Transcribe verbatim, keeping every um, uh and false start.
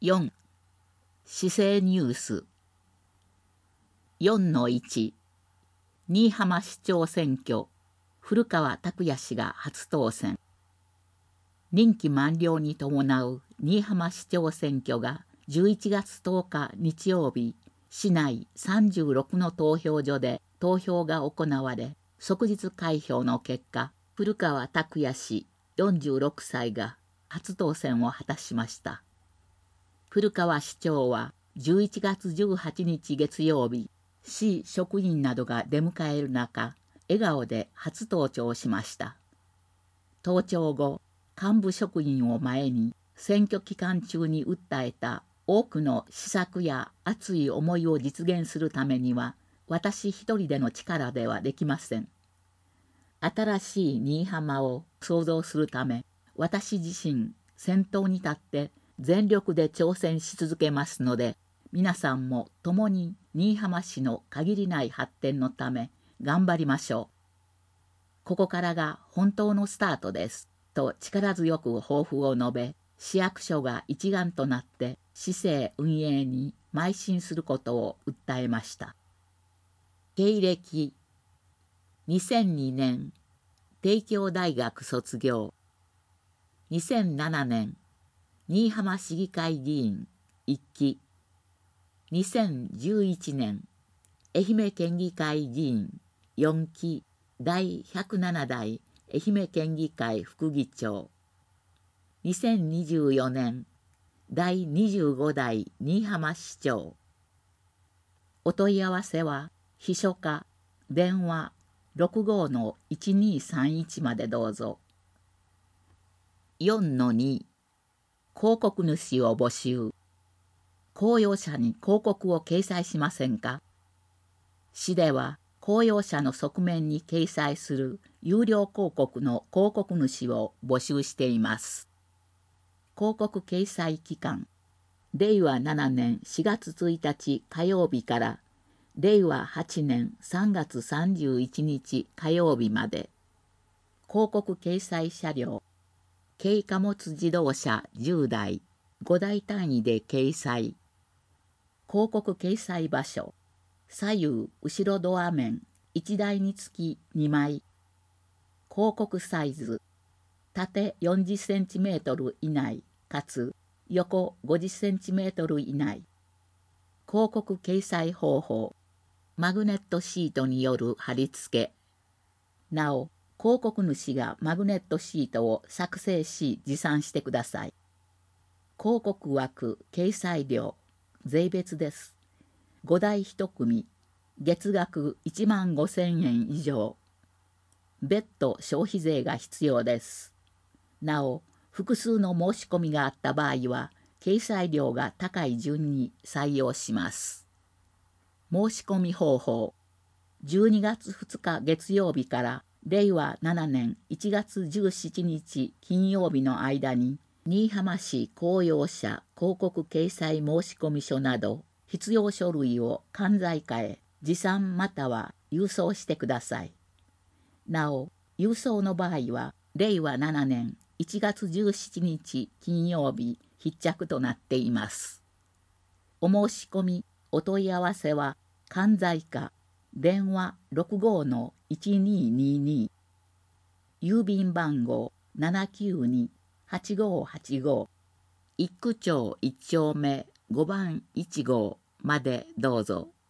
よん. 市政ニュース よんのいち 新居浜市長選挙、古川拓也氏が初当選。任期満了に伴う新居浜市長選挙がじゅういちがつとおか日曜日、市内さんじゅうろくの投票所で投票が行われ、即日開票の結果、古川拓也氏よんじゅうろくさいが初当選を果たしました。古川市長はじゅういちがつじゅうはちにち月曜日、市職員などが出迎える中、笑顔で初登庁しました。登庁後、幹部職員を前に選挙期間中に訴えた多くの施策や熱い思いを実現するためには、私一人での力ではできません。新しい新居浜を創造するため、私自身先頭に立って全力で挑戦し続けますので、皆さんも共に新居浜市の限りない発展のため頑張りましょう。ここからが本当のスタートです。と力強く抱負を述べ、市役所が一丸となって市政運営に邁進することを訴えました。経歴にせんにねん、帝京大学卒業。にせんななねん、新居浜市議会議員いっき。にせんじゅういちねん、愛媛県議会議員よんきだいひゃくななだい愛媛県議会副議長。にせんにじゅうよねん、だいにじゅうごだい新居浜市長。お問い合わせは秘書課電話 ろくごのいちにさんいち までどうぞ。よんのに 広告主を募集。公用車に広告を掲載しませんか？市では公用車の側面に掲載する有料広告の広告主を募集しています。広告掲載期間、れいわななねんしがつついたち火曜日かられいわはちねんさんがつさんじゅういちにち火曜日まで。広告掲載車両、軽貨物自動車じゅうだい、ごだい単位で掲載。広告掲載場所、左右後ろドア面いちだいにつきにまい。広告サイズ、縦よんじゅっセンチメートル以内かつ横ごじゅっセンチメートル以内。広告掲載方法、マグネットシートによる貼り付け。なお、広告主がマグネットシートを作成し持参してください。広告枠掲載料、税別です。ごだいいち組、月額いちまんごせんえん以上。別途消費税が必要です。なお、複数の申し込みがあった場合は、掲載料が高い順に採用します。申し込み方法、じゅうにがつふつか月曜日かられいわななねんいちがつじゅうしちにち金曜日の間に、新居浜市公用車広告掲載申込書など必要書類を関西課へ持参または郵送してください。なお、郵送の場合はれいわななねんいちがつじゅうしちにち金曜日必着となっています。お申し込み、お問い合わせは関西課電話 ろくごのいちにーにーにー、郵便番号 ななきゅうにはちごはちご、一区町いち丁目ごばんいちごうまでどうぞ。